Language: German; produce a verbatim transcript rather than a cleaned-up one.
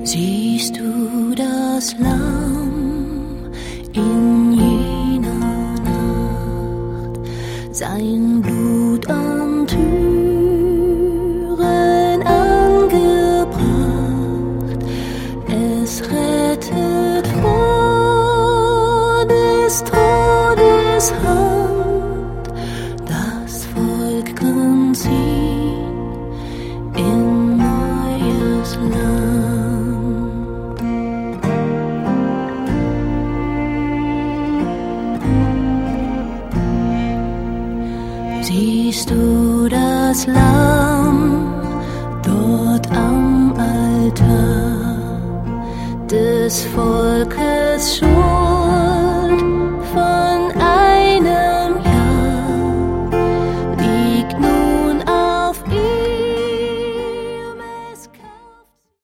Siehst du das Lamm in jener Nacht, sein Blut an Türen angebracht, es rettet vor des Todes Hand, das Volk kann ziehen in neues Land. Siehst du das Lamm dort am Altar des Volkes schon?